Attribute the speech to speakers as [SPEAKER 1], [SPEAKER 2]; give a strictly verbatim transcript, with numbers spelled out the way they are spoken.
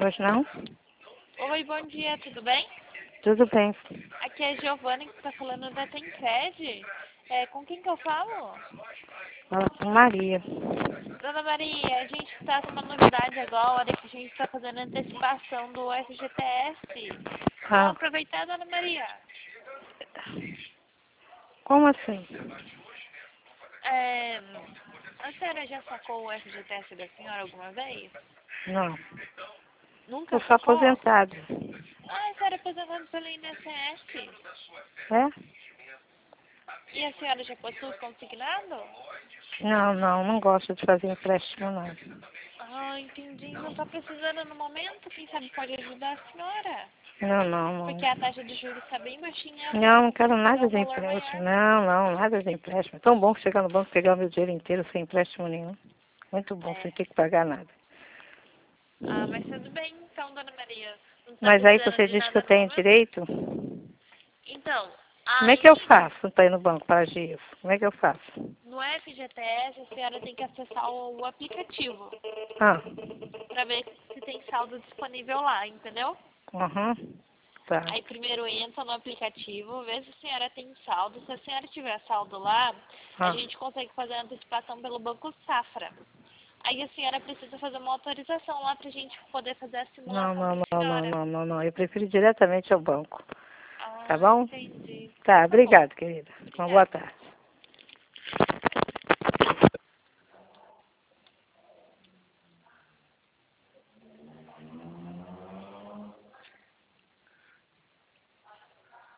[SPEAKER 1] Pois não?
[SPEAKER 2] Oi, bom dia, tudo bem?
[SPEAKER 1] Tudo bem.
[SPEAKER 2] Aqui é a Giovana que está falando da Tencred. É, com quem que eu falo?
[SPEAKER 1] Fala com Maria.
[SPEAKER 2] Dona Maria, a gente está com uma novidade agora, que a gente está fazendo antecipação do F G T S. Vamos
[SPEAKER 1] Ah,
[SPEAKER 2] aproveitar, Dona Maria?
[SPEAKER 1] como assim?
[SPEAKER 2] É, a senhora já sacou o F G T S da senhora alguma vez?
[SPEAKER 1] Não.
[SPEAKER 2] Nunca
[SPEAKER 1] Eu sou
[SPEAKER 2] sacou?
[SPEAKER 1] aposentado.
[SPEAKER 2] Ah, a senhora é aposentada pelo I N S S.
[SPEAKER 1] É?
[SPEAKER 2] E a senhora já possui consignado?
[SPEAKER 1] Não, não, não gosto de fazer empréstimo, não.
[SPEAKER 2] Ah, entendi. Não está precisando no momento? Quem sabe pode ajudar a senhora?
[SPEAKER 1] Não, não, não.
[SPEAKER 2] Porque a taxa de juros está bem baixinha, ela
[SPEAKER 1] Não,
[SPEAKER 2] vai
[SPEAKER 1] não quero
[SPEAKER 2] conseguir pegar
[SPEAKER 1] nada
[SPEAKER 2] um
[SPEAKER 1] de
[SPEAKER 2] valor
[SPEAKER 1] empréstimo.
[SPEAKER 2] maior.
[SPEAKER 1] Não, não, nada de empréstimo. É tão bom chegar no banco e pegar o meu dinheiro inteiro sem empréstimo nenhum. Muito bom,
[SPEAKER 2] É.
[SPEAKER 1] sem ter que pagar nada.
[SPEAKER 2] Ah, mas tudo bem então, Dona Maria. Não está
[SPEAKER 1] Mas aí
[SPEAKER 2] precisando
[SPEAKER 1] você
[SPEAKER 2] de
[SPEAKER 1] diz que eu
[SPEAKER 2] nada no
[SPEAKER 1] tenho
[SPEAKER 2] momento?
[SPEAKER 1] direito?
[SPEAKER 2] Então,
[SPEAKER 1] Como é que eu
[SPEAKER 2] aí,
[SPEAKER 1] faço para ir no banco para agir isso? Como é que eu faço?
[SPEAKER 2] no F G T S, a senhora tem que acessar o, o aplicativo
[SPEAKER 1] Ah,
[SPEAKER 2] para ver se tem saldo disponível lá, entendeu?
[SPEAKER 1] uhum, tá.
[SPEAKER 2] Aí primeiro entra no aplicativo, vê se a senhora tem saldo. Se a senhora tiver saldo lá, a
[SPEAKER 1] Ah.
[SPEAKER 2] gente consegue fazer a antecipação pelo Banco Safra. Aí a senhora precisa fazer uma autorização lá pra gente poder fazer a
[SPEAKER 1] Não,
[SPEAKER 2] simulação
[SPEAKER 1] não,
[SPEAKER 2] pra
[SPEAKER 1] não, não,
[SPEAKER 2] senhora.
[SPEAKER 1] não, não, não. Eu prefiro ir diretamente ao banco. Tá
[SPEAKER 2] Ah,
[SPEAKER 1] bom?
[SPEAKER 2] entendi. Então
[SPEAKER 1] Tá,
[SPEAKER 2] tá bom.
[SPEAKER 1] obrigado, querida. Uma boa
[SPEAKER 2] Obrigada.
[SPEAKER 1] tarde.